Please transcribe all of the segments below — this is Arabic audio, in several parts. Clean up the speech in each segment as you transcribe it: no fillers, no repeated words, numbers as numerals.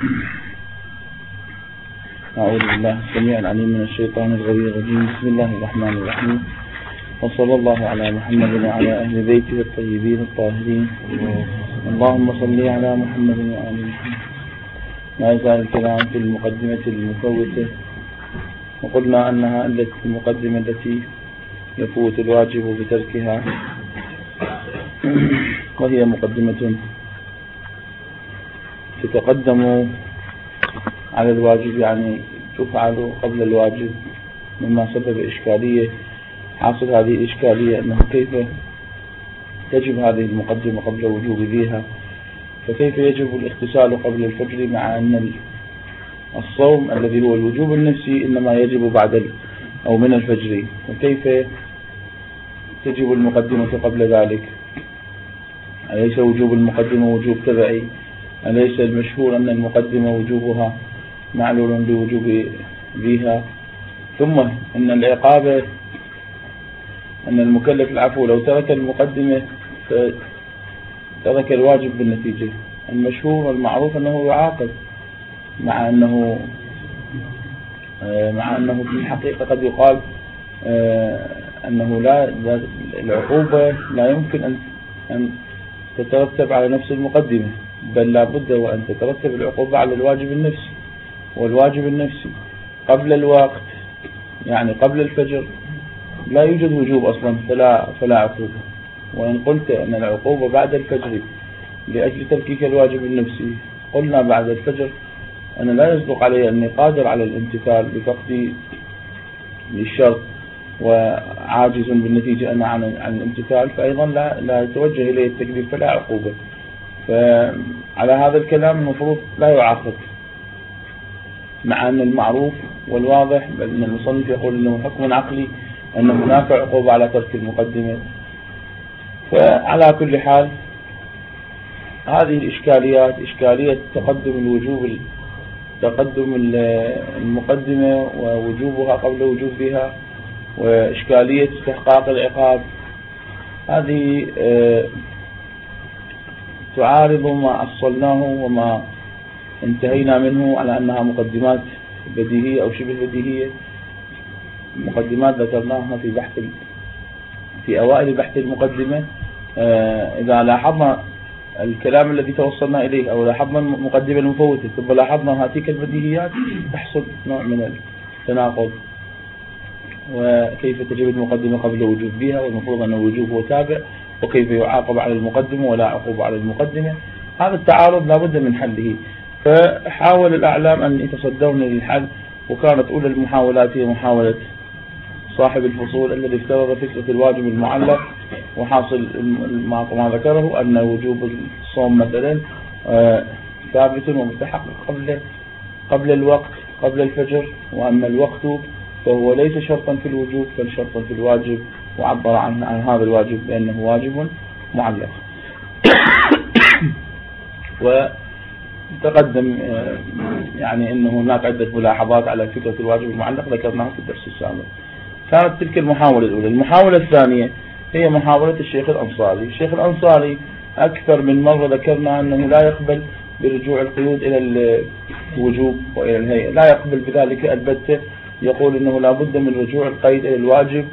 أعوذ بالله السميع العليم من الشيطان الغوي الرجيم. بسم الله الرحمن الرحيم، وصلى الله على محمد وعلى أهل بيته الطيبين الطاهرين. اللهم صل على محمد وآل محمد. ما يزال الكلام في المقدمة المفوتة، وقلنا أنها المقدمة التي يفوت الواجب بتركها، وهي مقدمة تتقدم على الواجب، يعني تفعل قبل الواجب، مما سبب إشكالية. حاصل هذه الإشكالية أنه كيف تجب هذه المقدمة قبل وجوب ذيها، فكيف يجب الاغتسال قبل الفجر مع أن الصوم الذي هو الوجوب النفسي إنما يجب بعد أو من الفجر، وكيف تجب المقدمة قبل ذلك؟ أليس وجوب المقدمة وجوب تبعي؟ أليس المشهور أن المقدمة وجوبها معلول بوجوب ذيها؟ ثم أن العقاب أن المكلف العفو لو ترك المقدمة فترك الواجب بالنتيجة. المشهور والمعروف أنه يعاقب، مع أنه في الحقيقة قد يقال أنه العقوبة لا يمكن أن تترتب على نفس المقدمة، بل لا بد وأن تترتب العقوبة على الواجب النفسي، والواجب النفسي قبل الوقت، يعني قبل الفجر، لا يوجد وجوب أصلا، فلا عقوبة. وإن قلت أن العقوبة بعد الفجر لأجل تركيك الواجب النفسي، قلنا بعد الفجر أنا لا يصدق علي أني قادر على الامتثال بفقدي للشرط وعاجز بالنتيجة أنا عن الامتثال، فأيضا لا يتوجه إليه التكليف، فلا عقوبة. فعلى هذا الكلام المفروض لا يعاقب، مع أن المعروف والواضح بل أن المصنف يقول أنه حكم عقلي أن هناك عقوبة على ترك المقدمة. فعلى كل حال هذه الإشكاليات، إشكالية تقدم المقدمة ووجوبها قبل وجوبها، وإشكالية استحقاق العقاب، هذه تعارض ما أصلناه وما انتهينا منه على أنها مقدمات بديهية أو شبه بديهية، مقدمات ذكرناها في أوائل بحث المقدمة. إذا لاحظنا الكلام الذي توصلنا إليه أو لاحظنا المقدمة المفوتة ثم لاحظنا هاتيك البديهيات، تحصل نوع من التناقض، وكيف تجب المقدمة قبل وجوب بها، والمفروض أن الوجوب هو تابع، وكيف يعاقب على المقدمة ولا عقوب على المقدمة. هذا التعارض لابد من حله، فحاول الأعلام أن يتصدون للحل، وكانت أولى المحاولات هي محاولة صاحب الفصول الذي افترض فكرة الواجب المعلق، وحاصل ما ذكره أن وجوب الصوم مثلا ثابت ومتحقق قبل الوقت، قبل الفجر، وأما الوقت فهو ليس شرطا في الوجوب بل شرطا في الواجب، وعبر عن هذا الواجب بأنه واجب معلق. وتقدم يعني أنه هناك عدة ملاحظات على فكرة الواجب المعلق ذكرناها في الدرس السابق. كانت تلك المحاولة الأولى. المحاولة الثانية هي محاولة الشيخ الأنصاري. الشيخ الأنصاري أكثر من مرة ذكرنا أنه لا يقبل برجوع القيود إلى الوجوب وإلى الهيئة، لا يقبل بذلك البتة، يقول أنه لا بد من رجوع القيد إلى الواجب.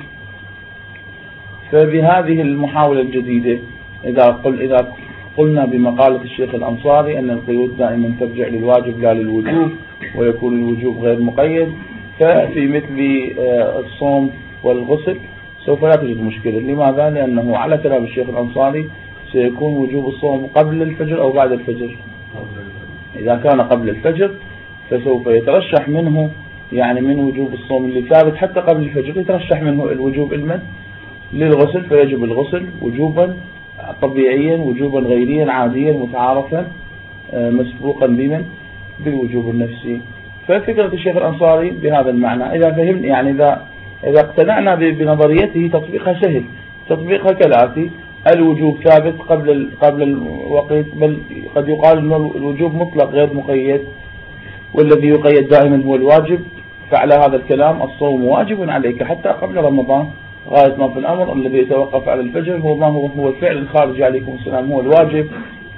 فبهذه المحاولة الجديدة إذا قلنا بمقالة الشيخ الأنصاري أن القيود دائما ترجع للواجب لا للوجوب، ويكون الوجوب غير مقيد، ففي مثل الصوم والغسل سوف لا توجد مشكلة. لماذا؟ لأنه على كلام الشيخ الأنصاري سيكون وجوب الصوم قبل الفجر أو بعد الفجر. إذا كان قبل الفجر فسوف يترشح منه، يعني من وجوب الصوم اللي ثابت حتى قبل الفجر يترشح منه الوجوب للغسل، فيجب الغسل وجوبا طبيعيا، وجوبا غيريا عاديا متعارفا مسبوقا بالوجوب النفسي. ففكرة الشيخ الأنصاري بهذا المعنى إذا فهمنا، يعني إذا اقتنعنا بنظريته تطبيقها سهل. تطبيقها كالآتي: الوجوب ثابت قبل الوقت، بل قد يقال أن الوجوب مطلق غير مقيد، والذي يقيد دائما هو الواجب. فعلى هذا الكلام الصوم واجب عليك حتى قبل رمضان، غاية ما في الأمر الذي يتوقف على الفجر هو ما هو الفعل الخارج عليكم السلام هو الواجب،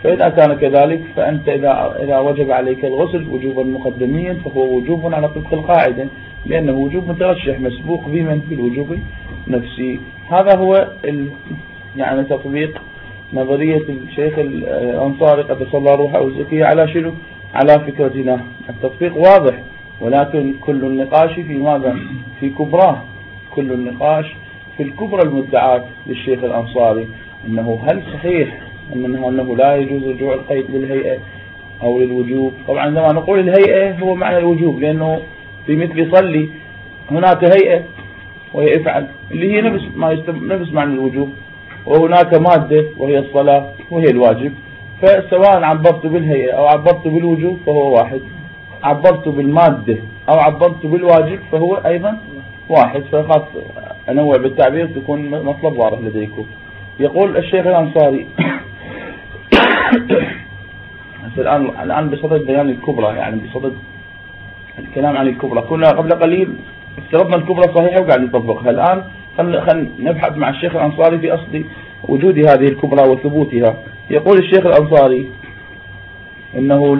فإذا كان كذلك فأنت إذا وجب عليك الغسل وجوبا مقدميا فهو وجوب على طبق القاعدة، لأنه وجوب مترشح مسبوق بمن؟ بالوجوب نفسي. هذا هو يعني تطبيق نظرية الشيخ الأنصاري قدس الله روحه وزكيه على شنو؟ على فكرتنا. التطبيق واضح، ولكن كل النقاش في ماذا؟ في كبراه. كل النقاش في الكبرى المدعاة للشيخ الأنصاري، أنه هل صحيح أنه لا يجوز رجوع القيد للهيئة أو للوجوب؟ طبعا عندما نقول الهيئة هو معنى الوجوب، لأنه في مثل صلي هناك هيئة وهي افعل اللي هي نفس معنى الوجوب، وهناك مادة وهي الصلاة وهي الواجب. فسواء عبرت بالهيئة أو عبرت بالوجوب فهو واحد، عبرت بالمادة أو عبرت بالواجب فهو أيضا واحد. فخاص أنوع بالتعبير تكون مطلب واضح لديكم. يقول الشيخ الأنصاري الآن بصدد بيان الكبرى، يعني بصدد الكلام عن الكبرى. كنا قبل قليل افترضنا الكبرى صحيحة وقاعد نطبقها. الآن خلينا نبحث مع الشيخ الأنصاري في أصل وجود هذه الكبرى وثبوتها. يقول الشيخ الأنصاري إنه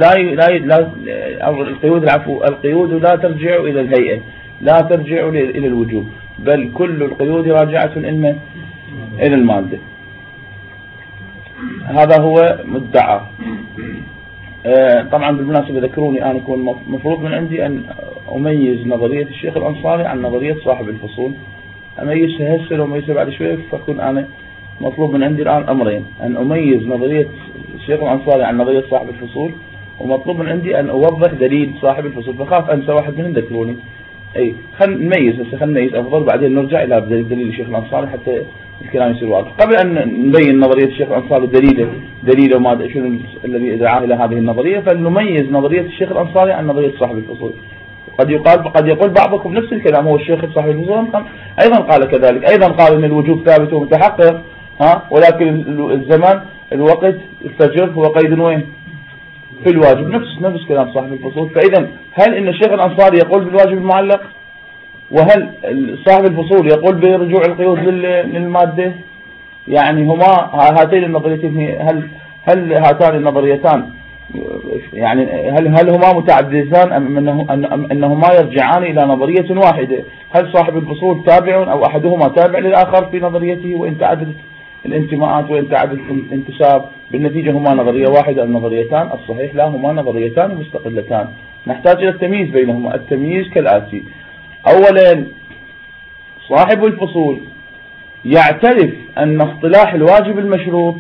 القيود لا ترجع إلى الهيئة، لا ترجع إلى الوجوب، بل كل القيود راجعة إلى المادة. هذا هو مدعى. طبعا بالمناسبة ذكروني أنا يكون مفروض من عندي أن أميز نظرية الشيخ الأنصاري عن نظرية صاحب الفصول. أميزها هسه وأميزها بعد شوية، فكون أنا مطلوب من عندي الآن أمرين: أن أميز نظرية الشيخ الأنصاري عن نظرية صاحب الفصول، ومطلوب من عندي أن أوضح دليل صاحب الفصول. فخاف أنسى واحد منهم ذكروني. أي خلينا نميز هسه، خلينا نميز أفضل، بعدين نرجع إلى دليل الشيخ الأنصاري حتى الكلام يصير واضح. قبل أن نبين نظرية الشيخ الأنصاري دليله ما شنو الذي دعاه إلى هذه النظرية، فلنميز نظرية الشيخ الأنصاري عن نظرية صاحب الفصول. قد يقول بعضكم نفس الكلام، هو الشيخ صاحب الفصول أيضا قال كذلك، أيضا قال أن الوجوب ثابت ومتحقق، ولكن الزمان الوقت الفجر هو قيد وين؟ في الواجب. نفس كلام صاحب الفصول. فإذا هل إن الشيخ الأنصاري يقول بالواجب المعلق، وهل صاحب الفصول يقول برجوع القيود للمادة؟ يعني هما هاتين النظريتين، هل هاتان النظريتان يعني هل هما متعددتان أم أنهما يرجعان إلى نظرية واحدة؟ هل صاحب الفصول تابع أو أحدهما تابع للآخر في نظريته، وإن تعددت الانتماءات وإن تعددت الانتساب بالنتيجة هما نظرية واحدة أم نظريتان؟ الصحيح لا، هما نظريتان مستقلتان، نحتاج إلى التمييز بينهما. التمييز كالآتي: أولا، صاحب الفصول يعترف أن اصطلاح الواجب المشروط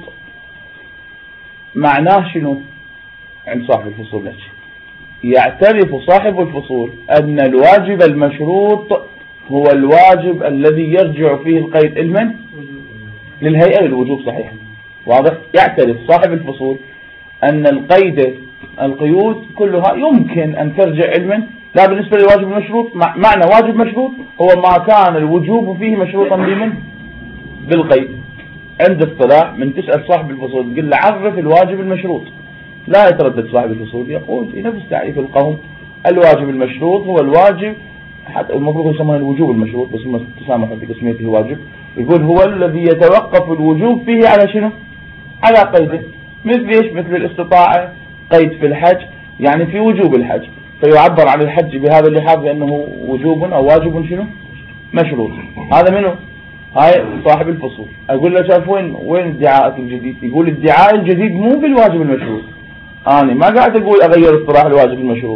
معناه شنو عند صاحب الفصول نفسه. يعترف صاحب الفصول أن الواجب المشروط هو الواجب الذي يرجع فيه القيد علما للهيئة للوجوب. صحيح واضح. يعترف صاحب الفصول أن القيود كلها يمكن أن ترجع علما، لا بالنسبة للواجب المشروط. معنى واجب مشروط هو ما كان الوجوب فيه مشروطا بمن؟ بالقيد. عند اصطلاح من تسأل صاحب الفصول تقول له عرف الواجب المشروط، لا يتردد صاحب الفصول، يقول في نفس تعريف القوم: الواجب المشروط هو الواجب، حتى المفروض يسمونه الوجوب المشروط بس هم تسامحوا في تسميته واجب. يقول هو الذي يتوقف الوجوب فيه على شنو؟ على قيده. مثل ايش؟ مثل الاستطاعة، قيد في الحج، يعني في وجوب الحج، فيعبر عن الحج بهذا اللحاظ بأنه وجوب أو واجب شنو؟ مشروط. هذا منه؟ هاي صاحب الفصول. أقول له شايف وين ادعاءك الجديد؟ يقول الادعاء الجديد مو بالواجب المشروط. أنا ما قاعد أقول أغير اصطلاح الواجب المشروط.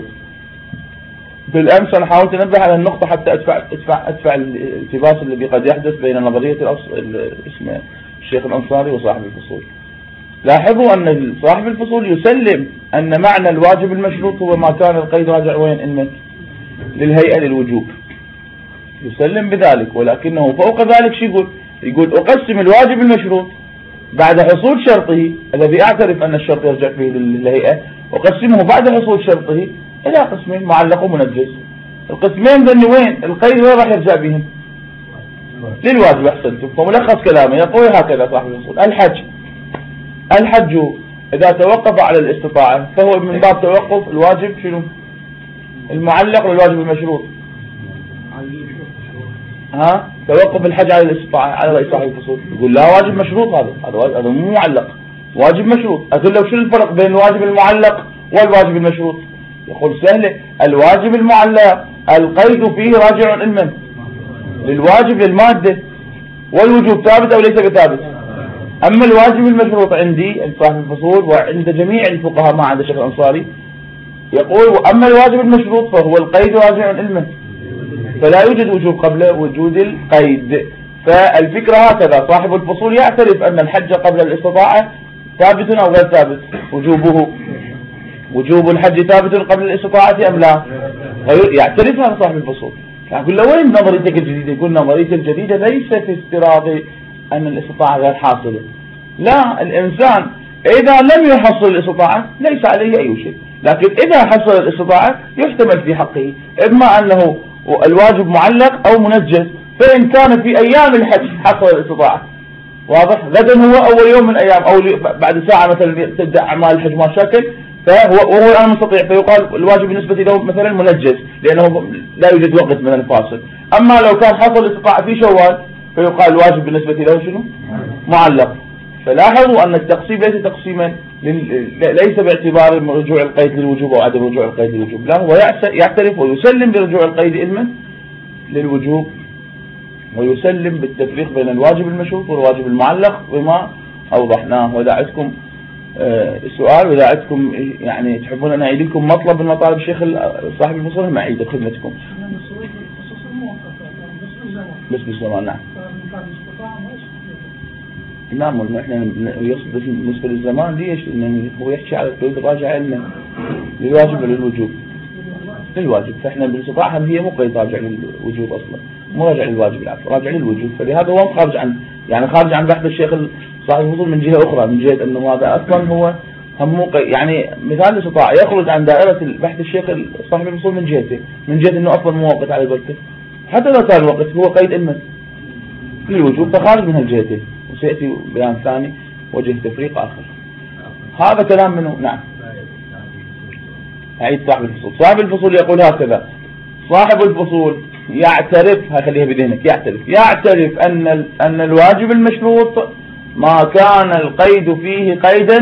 بالأمس أنا حاولت أنبه على النقطة حتى أدفع الالتباس الذي قد يحدث بين نظرية اسمه الشيخ الأنصاري وصاحب الفصول. لاحظوا أن صاحب الفصول يسلم أن معنى الواجب المشروط هو ما كان القيد راجع وين؟ للهيئة للوجوب. يسلم بذلك، ولكنه فوق ذلك شو يقول أقسم الواجب المشروط بعد حصول شرطه الذي أعترف أن الشرط يرجع فيه للهيئة، أقسمه بعد حصول شرطه إلى قسمين: معلق ومنجز. القسمين ذني وين؟ القيد وين راح يرجع بهم؟ للواجب. أحسنتم. فملخص كلامه يقول هكذا صاحب الفصول: الحج إذا توقف على الاستطاعة فهو من باب توقف الواجب شنو؟ المعلق للواجب المشروط. توقف الحج على الاستطاعة على رأي صاحب الفصول. يقول لا، واجب مشروط، هذا مو معلق. واجب مشروط. أقول له شو الفرق بين الواجب المعلق والواجب المشروط؟ يقول سهلة، الواجب المعلق القيد فيه راجع لمن؟ للواجب للمادة، والوجوب ثابت أو ليس بثابت. أما الواجب المشروط عندي صاحب الفصول وعند جميع الفقهاء ما عدا الشيخ الأنصاري يقول أما الواجب المشروط فهو القيد راجع لمن؟ فلا يوجد وجوب قبل وجود القيد. فالفكرة هكذا، صاحب الفصول يعترف أن الحج قبل الاستطاعة ثابت أو غير ثابت، وجوب الحج ثابت قبل الاستطاعة أم لا؟ يعترف هذا صاحب الفصول. يقول له وين نظريتك الجديدة؟ يقول نظريتي الجديدة ليس في افتراض أن الاستطاعة غير حاصلة، لا، الإنسان إذا لم يحصل الاستطاعة ليس عليه أي شيء، لكن إذا حصل الاستطاعة يحتمل في حقه إما أنه الواجب معلق أو منجز. فإن كان في أيام الحج حصل الاستطاعة، واضح، غدا هو أول يوم من الأيام أو بعد ساعة مثلا تبدأ أعمال الحج مشاكل، وهو الآن مستطيع، فيقال الواجب بالنسبة له مثلا منجز لأنه لا يوجد وقت من الفاصل. أما لو كان حصل الاستطاعة في شوال فيقال الواجب بالنسبة له شنو؟ معلق. فلاحظوا أن التقسيم ليس تقسيما ليس باعتبار رجوع القيد للوجوب أو عدم رجوع القيد للوجوب، لا، هو يعترف ويسلم برجوع القيد إما للوجوب، ويسلم بالتفريق بين الواجب المشروط والواجب المعلق بما أوضحناه. وإذا عندكم سؤال، وإذا عندكم يعني تحبون أن أعيد لكم مطلب من مطالب الشيخ صاحب الفصول ما أعيد خدمتكم. بس بالزمان، نعم. نعم، احنا يقصد بالنسبة للزمان ليش؟ لأنه هو يحكي على القيود الراجعة لنا للواجب وللوجوب. للواجب، فاحنا بالاستطاعة هي مو قيد راجع للوجوب أصلا، مو راجع للواجب، العفو راجع للوجوب. فلهذا هو خارج عن خارج عن بحث الشيخ صاحب الفصول من جهة أخرى، من جهة أنه هذا أصلا هو هم يعني مثال الاستطاعة يخرج عن دائرة بحث الشيخ صاحب الفصول من جهته، من جهة أنه أصلا مو وقت على الوقت، حتى لو كان الوقت هو قيد إلمس للوجوب فخارج من هالجهتين. وسيأتي بيان ثاني وجه تفريق آخر. هذا كلام منه. نعم. أعيد صاحب الفصول. صاحب الفصول يقول هكذا: صاحب الفصول يعترف، خليها بذهنك، يعترف أن الواجب المشروط ما كان القيد فيه قيدا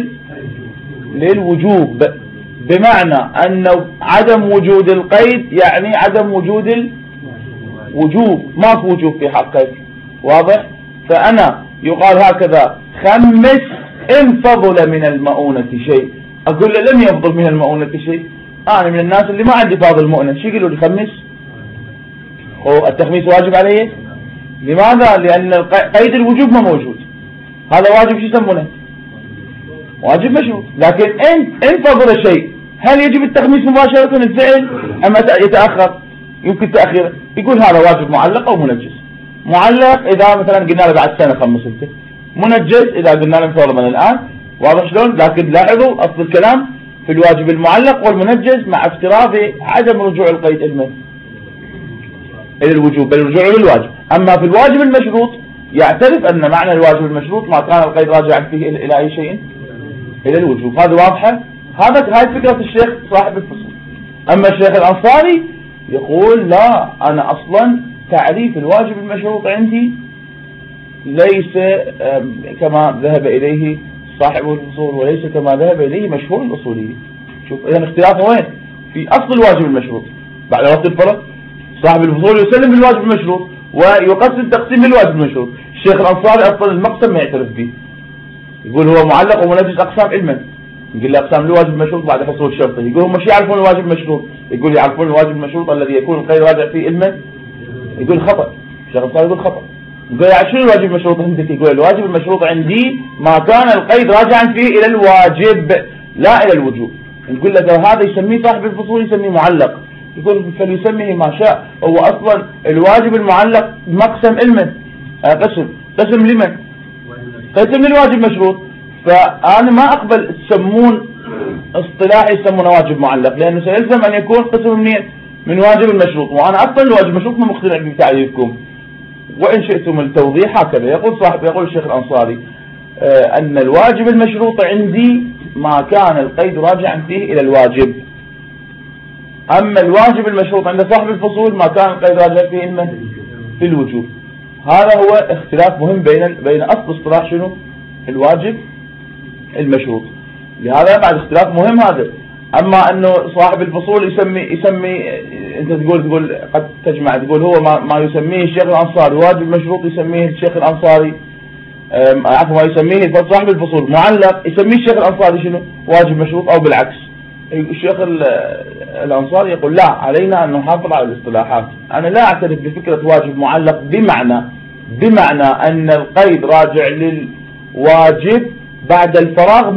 للوجوب، بمعنى أن عدم وجود القيد يعني عدم وجود الوجوب، ما في وجوب في حقك، واضح؟ فأنا يقال هكذا: خمس إن فضل من المؤونة شيء. أقول له لم يفضل من المؤونة شيء، أنا من الناس اللي ما عندي فاضل مؤنة، شو يقولوا لي؟ خمس. التخميس واجب عليه. لماذا؟ لأن قيد الوجوب ما موجود، هذا واجب شو يسمونه؟ واجب مشروط. لكن إن فضل شيء، هل يجب التخميس مباشرة الفعل أم يتأخر؟ يمكن تأخيره. يقول هذا واجب معلق أو منجز. معلق إذا مثلا قلنا له بعد سنة خمس انت، منجز إذا قلنا له فضل من الآن، واضح شلون؟ لكن لاحظوا أصل الكلام في الواجب المعلق والمنجز مع افتراض عدم رجوع القيد إلى الوجوب، بل رجوعه للواجب. أما في الواجب المشروط يعترف أن معنى الواجب المشروط ما كان القيد راجعا فيه إلى أي شيء؟ إلى الوجوب. هذا واضحة؟ هاي فكرة الشيخ صاحب الفصول. أما الشيخ الأنصاري يقول لا، أنا أصلا تعريف الواجب المشروط عندي ليس كما ذهب إليه صاحب الفصول، وليس كما ذهب إليه مشهور الأصوليين. شوف إذا اختلافه وين؟ في أصل الواجب المشروط. بعد وقت الفرق صاحب الفصول يسلم بالواجب المشروط ويقسم تقسيم الواجب المشروط. الشيخ الأنصاري أصلا المقسم ما يعترف به، يقول هو معلق ومنجز أقسام علما، يقول له أقسام الواجب المشروط بعد حصول شرطه. يقول هم مش يعرفون الواجب المشروط، يقول يعرفون الواجب المشروط الذي يكون القيد راجع فيه علما. يقول خطأ. الشيخ الأنصاري يقول خطأ. يقول يعني شنو الواجب المشروط عندك؟ يقول الواجب المشروط عندي ما كان القيد راجعا فيه إلى الواجب لا إلى الوجوب. نقول لك هذا يسميه صاحب الفصول يسميه معلق، يقول فليسميه ما شاء. هو أصلا الواجب المعلق مقسم علما، قسم لمن؟ قسم للواجب مشروط. فأنا ما أقبل تسمون اصطلاح يسمونه واجب معلق، لأنه سيلزم أن يكون قسم من واجب المشروط، وأنا أصلا الواجب المشروط ما مقتنع بتعريفكم. وإن شئتم التوضيح هكذا يقول الشيخ الأنصاري أن الواجب المشروط عندي ما كان القيد راجعا فيه إلى الواجب. أما الواجب المشروط عند صاحب الفصول ما كان القيد راجع فيه في الوجوب. هذا هو اختلاف مهم بين أصل اصطلاح شنو؟ الواجب المشروط. لهذا بعد اختلاف مهم هذا. أما أنه صاحب الفصول يسمي أنت تقول قد تجمع تقول هو ما يسميه الشيخ الأنصاري واجب مشروط يسميه الشيخ الأنصاري عفوا ما يسميه صاحب الفصول معلق يسميه الشيخ الأنصاري شنو واجب مشروط أو بالعكس. الشيخ الأنصاري يقول لا علينا أن نحافظ على الاصطلاحات. أنا لا أعترف بفكرة واجب معلق بمعنى أن القيد راجع للواجب بعد الفراغ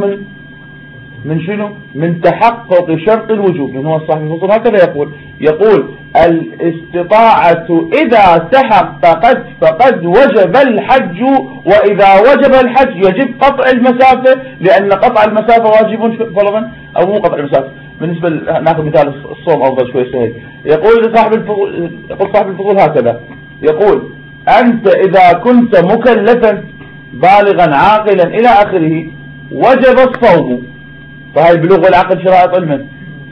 من شنو؟ من تحقق شرط الوجوب. من هو صاحب الفصول هكذا يقول الاستطاعة إذا تحققت فقد وجب الحج، وإذا وجب الحج يجب قطع المسافة، لأن قطع المسافة واجب فرضا أو مو قطع المسافة. بالنسبة ناخذ مثال الصوم أفضل شوي سهل. يقول صاحب الفصول هكذا يقول أنت إذا كنت مكلفا بالغا عاقلا إلى آخره وجب الصوم. فهي البلوغ والعقل شرائط علما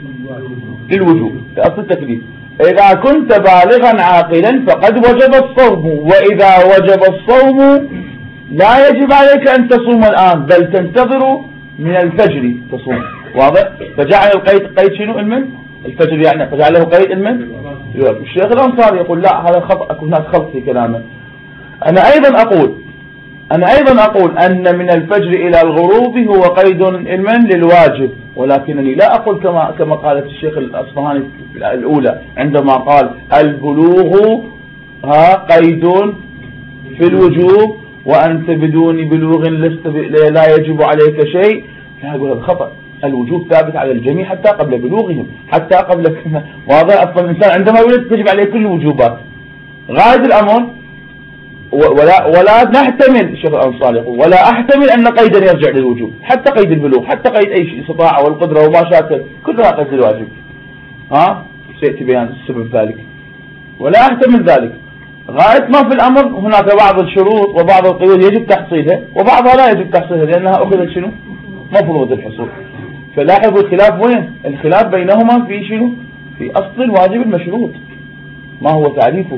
للوجوب لأصل التكليف. إذا كنت بالغا عاقلا فقد وجب الصوم، وإذا وجب الصوم لا يجب عليك أن تصوم الآن بل تنتظر من الفجر تصوم. واضح؟ فجعل القيد قيد شنو المن؟ الفجر يعني فجعله قيد المن. الشيخ الأنصاري يقول لا هذا خطأ، هناك خلط في كلامه. أنا أيضا أقول أن من الفجر إلى الغروب هو قيد المن للواجب، ولكنني لا أقول كما قالت الشيخ الأصفهاني الأولى عندما قال البلوغ قيد في الوجوب وأنت بدون بلوغ لا يجب عليك شيء. لا أقول هذا خطأ. الوجوب ثابت على الجميع حتى قبل بلوغهم، حتى قبل واضح. أصلا الإنسان عندما يولد تجب عليه كل الوجوبات غاية الأمر. ولا نحتمل الشيخ الأنصاري يقول ولا أحتمل أن قيدا يرجع للوجوب، حتى قيد البلوغ، حتى قيد أي شيء استطاعة والقدرة وما شاكل كلها قيد الواجب. سيأتي بيان السبب ذلك. ولا أحتمل ذلك. غاية ما في الأمر هناك بعض الشروط وبعض القيود يجب تحصيلها وبعضها لا يجب تحصيلها لأنها أخذت شنو؟ مفروض الحصول. فلاحظوا الخلاف وين؟ الخلاف بينهما في شنو؟ في أصل الواجب المشروط ما هو تعريفه.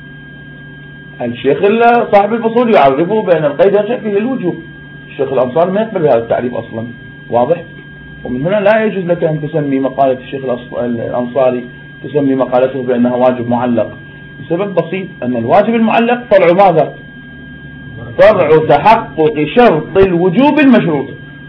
الشيخ صاحب الفصول يعرفه بأن القيد يرجع فيه الوجوب. الشيخ الأنصاري ما يقبل بهذا التعريف أصلا. واضح؟ ومن هنا لا يجوز لك أن تسمي مقالة الشيخ الأنصاري تسمي مقالته بأنها واجب معلق، بسبب بسيط أن الواجب المعلق فرع ماذا؟ فرع تحقق شرط الوجوب المشروط.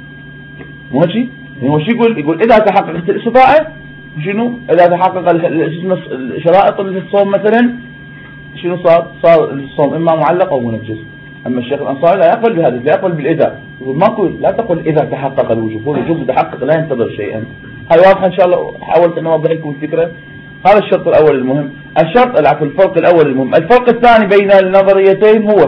ماشي؟ هو شو يقول إذا تحققت الاستطاعة شنو؟ إذا تحقق شرائط الصوم مثلا شنو صار الصوم إما معلق أو منجز. أما الشيخ الأنصاري لا يقبل بهذا، لا يقبل بالإذا. يقول لا تقل إذا تحقق الوجوب، هو الوجوب يتحقق لا ينتظر شيئا. هاي واضحة إن شاء الله. حاولت أن أوضح لكم الفكرة. هذا الشرط الأول المهم. الفرق الأول المهم. الفرق الثاني بين النظريتين هو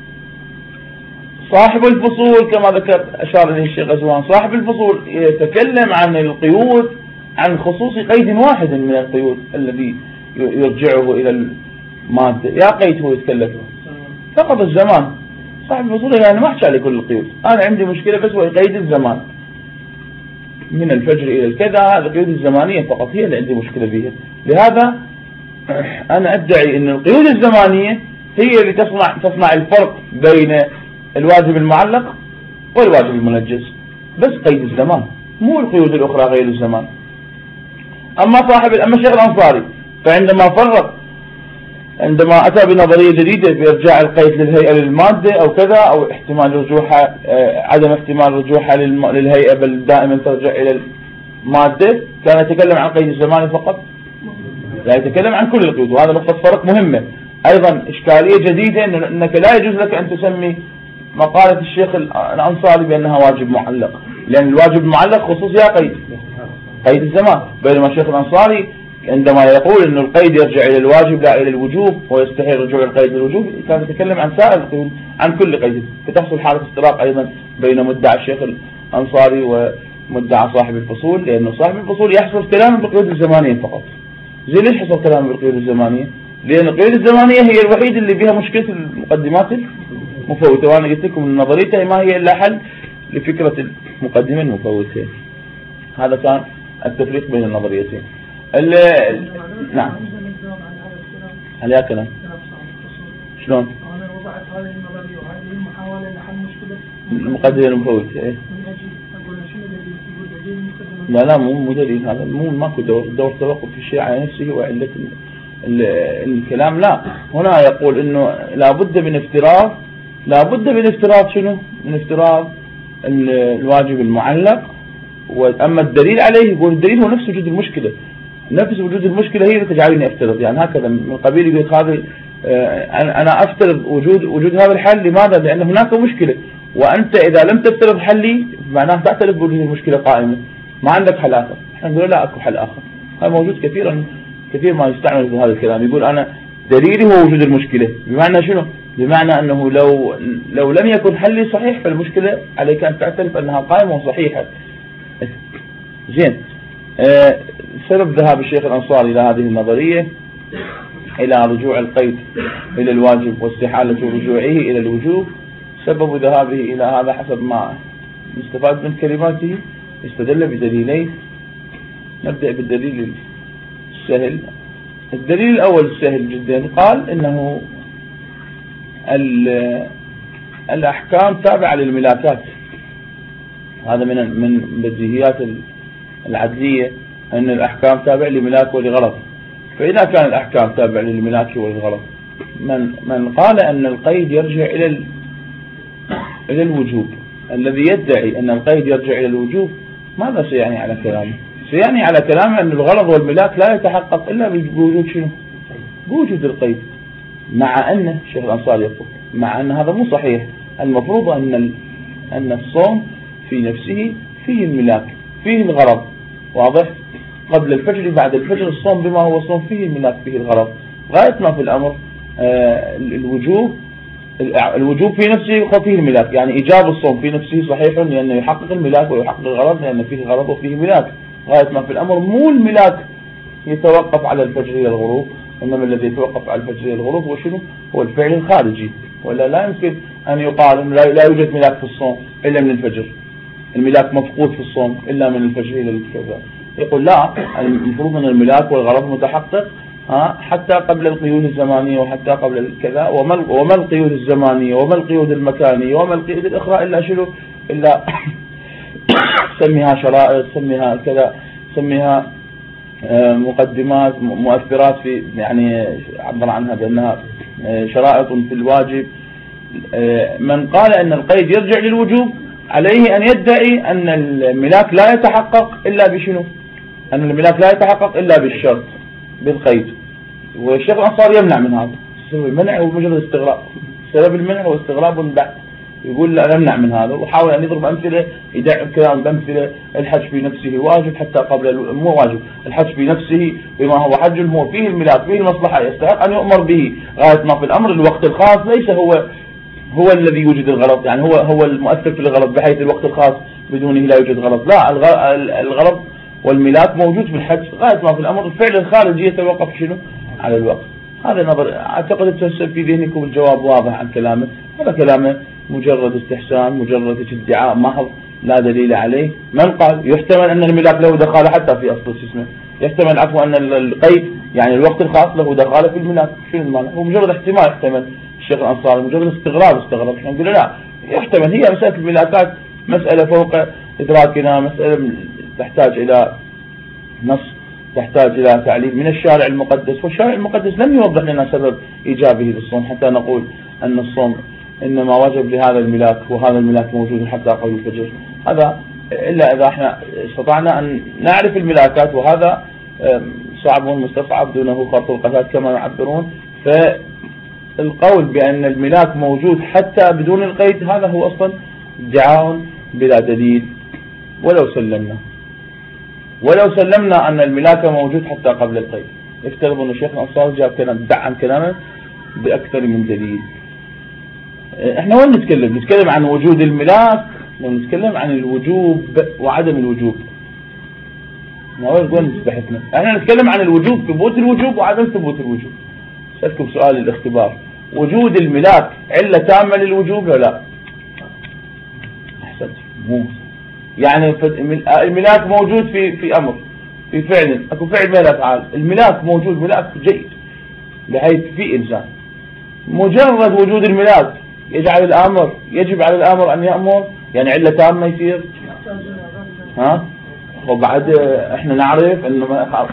صاحب الفصول كما ذكر أشار إليه الشيخ غزوان. صاحب الفصول يتكلم عن القيود عن خصوص قيد واحد من القيود الذي يرجعه إلى المادة. يا قيد هو يتكلم فقط الزمان. صاحب الفصول يعني ما أحكي عليه كل القيود، أنا عندي مشكلة بس هو قيد الزمان من الفجر إلى الكذا. هذه القيود الزمانية فقط هي اللي عندي مشكلة بها. لهذا أنا أدعي أن القيود الزمانية هي اللي تصنع الفرق بين الواجب المعلق والواجب المنجز. بس قيد الزمان مو القيود الأخرى غير الزمان. أما الشيخ الأنصاري عندما أتى بنظرية جديدة بإرجاع القيد للهيئة للمادة أو كذا أو احتمال رجوعها عدم احتمال رجوعها للهيئة بل دائما ترجع إلى المادة، كان يتكلم عن قيد الزمان فقط، لا يتكلم عن كل القيود. وهذا نقطة فرق مهمة. أيضا إشكالية جديدة أنك لا يجوز لك أن تسمي مقالة الشيخ الأنصاري بأنها واجب معلق، لأن الواجب المعلق خصوصية قيد الزمان، بينما الشيخ الأنصاري عندما يقول أن القيد يرجع إلى الواجب لا إلى الوجوب ويستحيل رجوع القيد للوجوب كان يتكلم عن سائر القيود عن كل قيد. فتحصل حالة اختراق أيضا بين مدعى الشيخ الأنصاري ومدعى صاحب الفصول، لأنه صاحب الفصول يحصل كلامه بالقيود الزمانية فقط. زي ليش حصل كلامه بالقيود الزمانية؟ لأن القيود الزمانية هي الوحيدة اللي بها مشكلة المقدمات المفوتة، وأنا قلت لكم أن نظريتها ما هي إلا حل لفكرة المقدمة المفوتة. هذا كان التفريق بين النظريتين. نعم. هل يا كلام شلون المقدمة المفوتة لا مو دليل، هذا ماكو دور توقف في الشيء على نفسه وعلة الكلام. لا، هنا يقول انه لابد من افتراض شنو؟ من افتراض الواجب المعلق. واما الدليل عليه يقول الدليل هو نفس وجود المشكلة، نفس وجود المشكلة هي اللي تجعلني افترض، يعني هكذا من قبيل يقول هذا انا افترض وجود هذا الحل. لماذا؟ لان هناك مشكلة، وانت اذا لم تفترض حلي معناه تعترف بوجود المشكلة قائمة، ما عندك حل اخر. احنا نقول لا، اكو حل اخر. هذا موجود كثير ما يستعمل في هذا الكلام. يقول انا دليلي هو وجود المشكلة. بمعنى شنو؟ بمعنى انه لو لم يكن حلي صحيح فالمشكلة عليك ان تعترف انها قائمة وصحيحة. زين، سبب ذهاب الشيخ الأنصاري إلى هذه النظرية، إلى رجوع القيد إلى الواجب واستحالة رجوعه إلى الوجوب، سبب ذهابه إلى هذا حسب ما نستفاد من كلماته استدل بدليلين. نبدأ بالدليل السهل. الدليل الأول السهل جدا، قال إنه الأحكام تابعة للملاكات. هذا من بديهيات العدلية، أن الأحكام تابعة لملاك ولغرض. فإذا كان الأحكام تابعة للملاك وللغرض، من قال أن القيد يرجع إلى الوجوب، الذي يدعي أن القيد يرجع إلى الوجوب، ماذا سيعني على كلامه؟ سيعني على كلامه أن الغرض والملاك لا يتحقق إلا بوجود شنو؟ بوجود القيد. مع أن الشيخ الأنصاري يقول مع أن هذا مو صحيح. المفروض أن الصوم في نفسه فيه الملاك، فيه الغرض، واضح؟ قبل الفجر بعد الفجر الصوم بما هو صوم فيه الملاك، فيه الغرض. غاية ما في الأمر الوجوب في نفسه فيه الملاك، يعني إيجاب الصوم في نفسه صحيح لأنه يحقق الملاك ويحقق الغرض، لأن فيه غرض وفيه ملاك. غاية ما في الأمر مو الملاك يتوقف على الفجر إلى الغروب، إنما الذي يتوقف على الفجر إلى الغروب هو شنو؟ هو الفعل الخارجي. ولا لا يمكن أن يقال لا يوجد ملاك في الصوم إلا من الفجر، الملاك مفقود في الصوم إلا من الفجر إلى الكذا. يقول لا، المفروض أن الملاك والغرض متحقق حتى قبل القيود الزمانية وحتى قبل الكذا. وما القيود الزمانية وما القيود المكانية وما القيود الأخرى إلا شنو؟ إلا سميها شرائط، سميها كذا، سميها مقدمات، مؤثرات، في يعني عبر عنها بأنها شرائط في الواجب. من قال أن القيد يرجع للوجوب عليه أن يدعي أن الملاك لا يتحقق إلا بشنو؟ أن الملاك لا يتحقق إلا بالشرط، بالقيد. والشيخ الأنصاري يمنع من هذا. سبب المنع هو مجرد استغراب، سبب المنع هو استغراب بعد. يقول لا، نمنع من هذا، وحاول أن يضرب أمثلة، يدعي كلام بأمثلة. الحج في نفسه واجب حتى قبل مو واجب، الحج في نفسه بما هو حج هو فيه الملاك، فيه المصلحة، يستحق أن يؤمر به. غاية ما في الأمر الوقت الخاص ليس هو الذي يوجد الغرض، يعني هو المؤثر في الغرض، بحيث الوقت الخاص بدونه لا يوجد غرض. لا، الغرض والملاك موجود في الحج. غاية ما في الأمر الفعل الخارجي يتوقف شنو؟ على الوقت. هذا نظر، أعتقد تتسبب في ذهنكم الجواب واضح عن كلامه. هذا كلامه مجرد استحسان، مجرد ادعاء محض لا دليل عليه. من قال يحتمل أن الملاك له دخالة حتى في أصل اسمه، يحتمل عفوا أن القيد يعني الوقت الخاص له دخالة في الملاك. شنو المعنى؟ هو مجرد احتمال يحتمل. الشيخ الأنصاري مجرد استغراب. نقول لا، يحتمل. هي مسألة الملاكات مسألة فوق إدراكنا، مسألة تحتاج إلى نص، تحتاج إلى تعليم من الشارع المقدس، والشارع المقدس لم يوضح لنا سبب إيجابه للصوم حتى نقول أن الصوم إنما وجب لهذا الملاك، وهذا الملاك موجود حتى قبل الفجر. هذا إلا إذا احنا استطعنا أن نعرف الملاكات، وهذا صعب مستصعب دونه خرط القفات كما يعبرون. فالقول بأن الملاك موجود حتى بدون القيد هذا هو أصلا ادعاء بلا دليل. ولو سلمنا أن الملاك موجود حتى قبل القيد، افترض أن الشيخ الأنصاري جاب كلام دعم كلامه بأكثر من دليل. احنا وين نتكلم عن وجود الملاك، ونتكلم عن الوجوب وعدم الوجوب. وين بحثنا؟ احنا نتكلم عن الوجوب، ثبوت الوجوب وعدم ثبوت الوجوب. سألكم سؤال الاختبار، وجود الملاك علة تامة للوجوب ولا لا؟ احسنت، مو يعني الملاك موجود في أمر، في فعل، أكو فعل من الأفعال، الملاك موجود، ملاك جيد بحيث في إلزام. مجرد وجود الملاك يجب على الآمر أن يأمر، يعني علة تامة يصير. وبعد احنا نعرف انه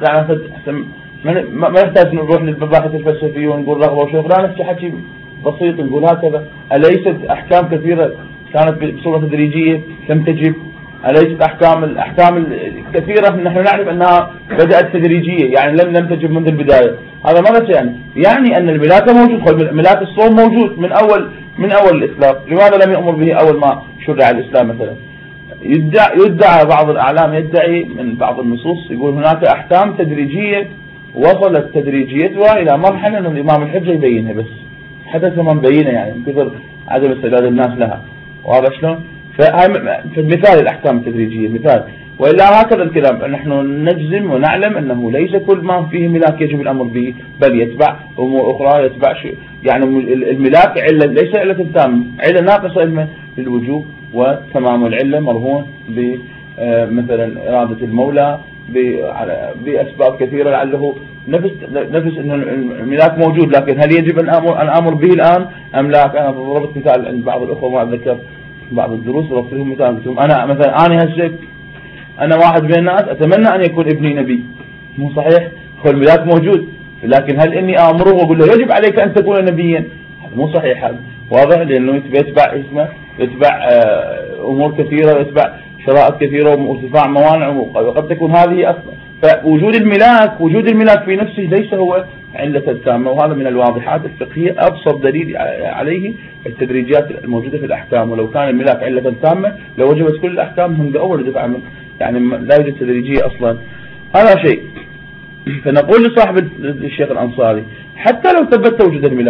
ما نحتاج نروح للمباحث الفلسفية ونقول رغبة وشوق، لا نفس حكي بسيط نقول هكذا: أليست أحكام كثيرة كانت بصورة تدريجية لم تجب؟ أليست الأحكام الكثيرة نحن نعرف أنها بدأت تدريجية، يعني لم تجب منذ البداية؟ هذا ماذا يعني أن الملاك موجود، ملاك الصوم موجود من أول الإسلام، لماذا لم يأمر به أول ما شرع الإسلام مثلا؟ يدعى بعض الأعلام، يدعي من بعض النصوص يقول هناك أحكام تدريجية وصلت تدريجيتها إلى مرحلة أن الإمام الحجة يبينها، بس حتى ما مبينها يعني من كثر عدم استعداد الناس لها. وهذا شلون؟ فمثال الأحكام التدريجية مثال. وإلا هكذا الكلام، نحن نجزم ونعلم أنه ليس كل ما فيه ملاك يجب الأمر به، بل يتبع أمور أخرى، يتبع شيء يعني الملاك علة ليس علة تامة، علة ناقصة للوجوب، وتمام العلة مرهون بمثلا إرادة المولى بأسباب كثيرة، لعله نفس أن الملاك موجود، لكن هل يجب أن أمر به الآن أم لا؟ أنا ضربت مثال عند بعض الأخوة ما أتذكر بعض الدروس ضربت لهم مثال، قلت لهم أنا مثلا هسه أنا واحد من الناس أتمنى أن يكون ابني نبي، مو صحيح؟ هو الملاك موجود، لكن هل إني أمره وأقول له يجب عليك أن تكون نبيا؟ هذا مو صحيح، هذا واضح، لأنه يتبع أمور كثيرة، يتبع شرائط كثيرة وارتفاع موانع، وقد تكون هذه أصلا. فوجود الملاك في نفسه ليس هو علة تامة، وهذا من الواضحات الفقهية. أبسط دليل عليه التدريجات الموجودة في الأحكام، ولو كان الملاك علة تامة لوجبت كل الأحكام من أول دفعة، يعني لا يوجد تدريجية أصلا. هذا شيء. فنقول لصاحب الشيخ الأنصاري حتى لو ثبت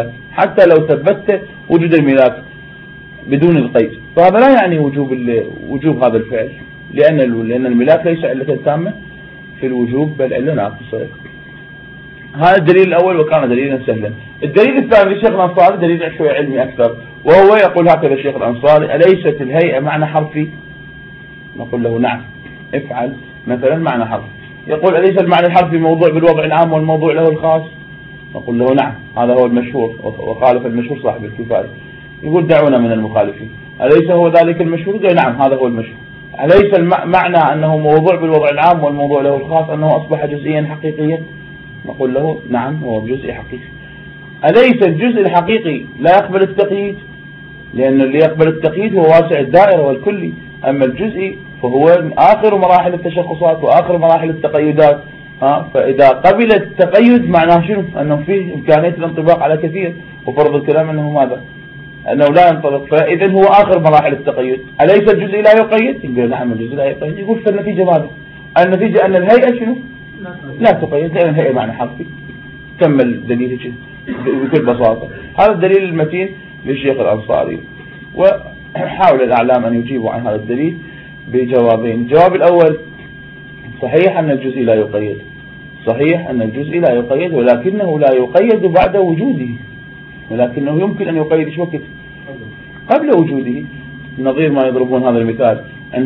وجود الملاك بدون القيد، فهذا لا يعني وجوب هذا الفعل، لأن الملاك ليس علة تامة في الوجوب، بل علة ناقصة. هذا الدليل الأول، وكان دليلا سهلا. الدليل الثاني للشيخ الأنصاري دليل شوي علمي أكثر، وهو يقول هكذا الشيخ الأنصاري: أليست الهيئة معنى حرفي؟ نقول له نعم، افعل مثلا معنى حرفي. يقول: أليس المعنى الحرفي موضوع بالوضع العام والموضوع له الخاص؟ نقول له نعم، هذا هو المشهور، وخالف المشهور صاحب الكفاية. يقول: دعونا من المخالفين، أليس هو ذلك المشهور؟ يقول: نعم، هذا هو المشهور. أليس معنى أنه موضوع بالوضع العام والموضوع له الخاص أنه أصبح جزئيا حقيقيا؟ نقول له نعم، هو جزء حقيقي. أليس الجزء الحقيقي لا يقبل التقييد؟ لأن اللي يقبل التقييد هو واسع الدائرة والكلي، أما الجزئي فهو آخر مراحل التشخصات وآخر مراحل التقيدات. فإذا قبل التقيد معناه شنو؟ أنه فيه إمكانية الانطباق على كثير، وفرض الكلام أنه ماذا؟ أنه لا ينطبق، فإذا هو آخر مراحل التقيد. أليس الجزء لا يقيد؟ يقول: نعم، الجزء لا يقيد. يقول: فالنتيجة ماذا؟ النتيجة أن الهيئة شنو؟ لا تقيد، لأن الهيئة معنى حرفي. كمل دليل بكل بساطة. هذا الدليل المتين للشيخ الأنصاري. وحاول الأعلام أن يجيبوا عن هذا الدليل بجوابين. الجواب الأول: صحيح أن الجزء لا يقيد، صحيح أن الجزء لا يقيد، ولكنه لا يقيد بعد وجوده، ولكنه يمكن أن يقيد شو وقت؟ قبل وجوده. نظير ما يضربون هذا المثال: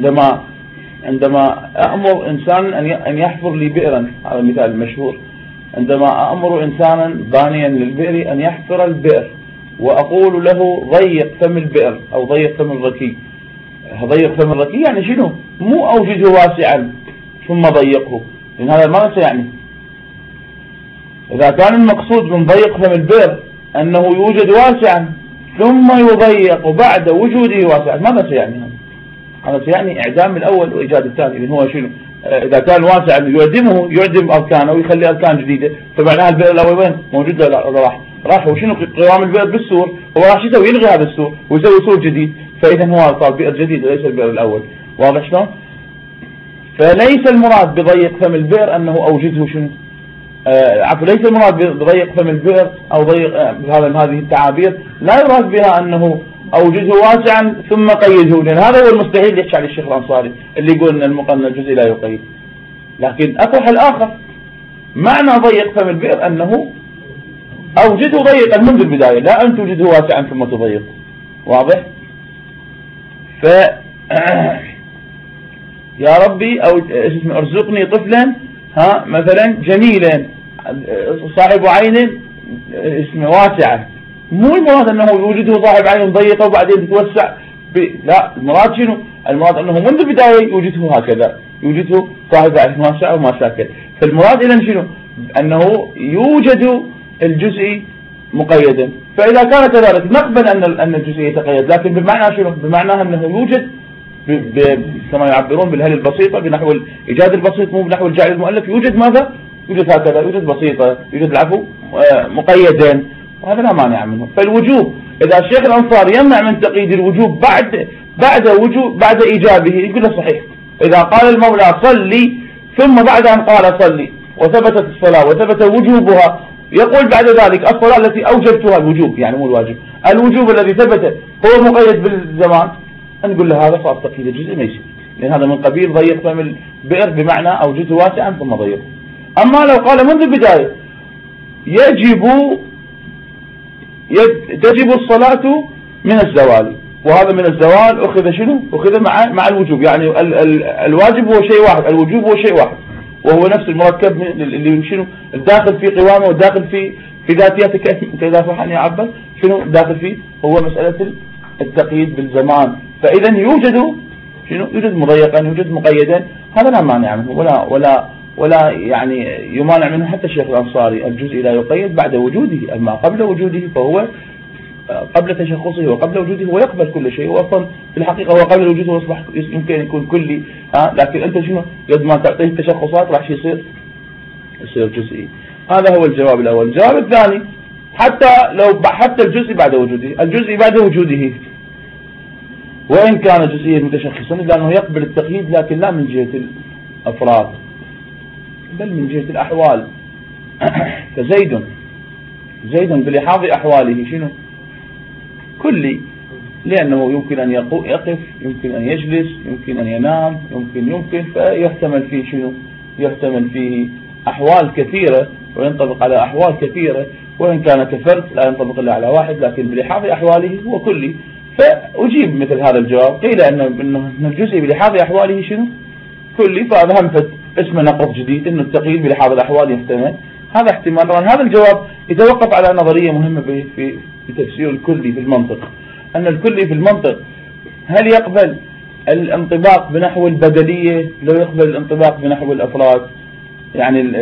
عندما أأمر إنسانا أن يحفر لي بئرا، هذا المثال المشهور، عندما أأمر إنسانا بانيا للبئر أن يحفر البئر، وأقول له ضيق فم البئر أو ضيق فم الركي. ضيق فم الركي يعني شنو؟ مو أوجده واسعا ثم ضيقه، لأن هذا ماذا سيعني؟ إذا كان المقصود من ضيق فم البئر أنه يوجد واسعا ثم يضيق بعد وجوده واسعا، ماذا سيعني هذا؟ هذا سيعني إعدام الأول وإيجاد الثاني، اللي هو شنو؟ إذا كان واسعا يعدم أركانه ويخلي أركان جديدة، فمعناها البئر الأول وين؟ موجود ولا راح وشنو قوام البئر بالسور؟ هو راح يسوي؟ يلغي هذا السور ويسوي سور جديد، فإذا هو صار بئر جديد وليس البئر الأول. واضح شلون؟ فليس المراد بضيق فم البئر أنه أوجده شنو؟ عفوا، ليس المراد بضيق فم البئر أو ضيق هذه التعابير لا يراد بها أنه أوجده واسعا ثم قيده، لأن هذا هو المستحيل يحكي عليه الشيخ الأنصاري اللي يقول أن المقنن الجزء لا يقيد. لكن أكو حل آخر، معنى ضيق فم البئر أنه أوجده ضيقا منذ البداية، لا أن توجده واسعا ثم تضيق. واضح؟ يا ربي أو ارزقني طفلا مثلا جميلا صاحب عين اسمه واسعة، مو المراد أنه يوجده صاحب عين ضيقة وبعدين تتوسع لا، المراد شنو؟ المراد أنه منذ البداية يوجده هكذا. يوجده صاحب ما شاء وما شاكل. فالمراد إذن شنو؟ أنه يوجد الجزئي مقيدا. فإذا كان كذلك نقبل أن الجزئي يتقيد، لكن بمعنى شنو؟ بمعنى أنه يوجد كما يعبرون بالهل البسيطة، بنحو الإيجاد البسيط، مو بنحو الجعل المؤلف. يوجد ماذا؟ يوجد هكذا، يوجد بسيطة، يوجد العفو مقيدا، وهذا لا مانع منه. فالوجوب إذا الشيخ الأنصاري يمنع من تقييد الوجوب بعد إيجابه، يقول له صحيح. إذا قال المولى صلي ثم بعد أن قال صلي وثبتت الصلاة وثبت وجوبها، يقول بعد ذلك الصلاة التي أوجبتها الوجوب، يعني مو الواجب، الوجوب الذي ثبت هو مقيد بالزمان، نقول له هذا صار تقييد الجزء ما يصير، لأن هذا من قبيل ضيق فم البئر، بمعنى أوجده واسعا ثم ضيق. أما لو قال منذ البداية تجب الصلاة من الزوال، وهذا من الزوال أخذ شنو؟ أخذ مع الوجوب، يعني الواجب هو شيء واحد، الوجوب هو شيء واحد، وهو نفس المركب اللي شنو الداخل في قوامه والداخل في ذاتياته، كذا صح أن يعبر شنو داخل فيه، هو مسألة التقييد بالزمان. فإذا يوجد شنو؟ يوجد مضيقا، يوجد مقيدا، هذا لا مانع منه ولا يعني يمانع منه حتى الشيخ الأنصاري. الجزء لا يقيد بعد وجوده، أما قبل وجوده فهو قبل تشخصه وقبل وجوده هو يقبل كل شيء، وأصلا في الحقيقة هو قبل وجوده يصبح يمكن يكون كلي، لكن أنت شنو قد ما تعطيه التشخصات راح يصير جزئي. هذا هو الجواب الأول. الجواب الثاني، حتى الجزء بعد وجوده، الجزء بعد وجوده وإن كان جزئيا متشخصا، لأنه يقبل التقييد لكن لا من جهة الأفراد بل من جهة الأحوال. فزيد بلحاظ أحواله شنو؟ كلي، لأنه يمكن أن يقف، يمكن أن يجلس، يمكن أن ينام، يمكن فيحتمل فيه شنو؟ يحتمل فيه أحوال كثيرة وينطبق على أحوال كثيرة، وإن كان كفرد لا ينطبق إلا على واحد، لكن بلحاظ أحواله هو كلي. فأجيب مثل هذا الجواب، قيل أن الجزء بلحاظ أحواله شنو؟ كلي، فهذا همفت اسم نقض جديد، أنه التقييد بلحاظ الأحوال يحتمل، هذا احتمال. طبعا هذا الجواب يتوقف على نظرية مهمة في تفسير الكلي في المنطق، أن الكلي في المنطق هل يقبل الانطباق بنحو البدلية لو يقبل الانطباق بنحو الأفراد؟ يعني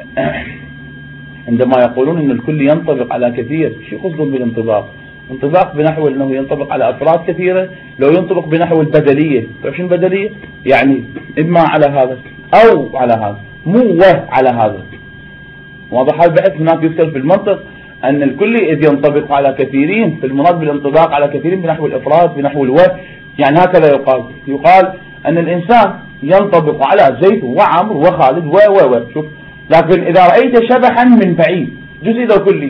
عندما يقولون أن الكلي ينطبق على كثير، شو قصدهم بالانطباق؟ انطباق بنحو أنه ينطبق على أفراد كثيرة، لو ينطبق بنحو البدلية، شو البدلية؟ يعني إما على هذا أو على هذا، مو على هذا. واضح البحث؟ هناك يذكر في المنطق أن الكلي إذ ينطبق على كثيرين، في المراد بالانطباق على كثيرين بنحو الأفراد بنحو يعني هكذا يقال أن الإنسان ينطبق على زيد وعمر وخالد شوف، لكن إذا رأيت شبحا من بعيد، جزئي ذو كلي،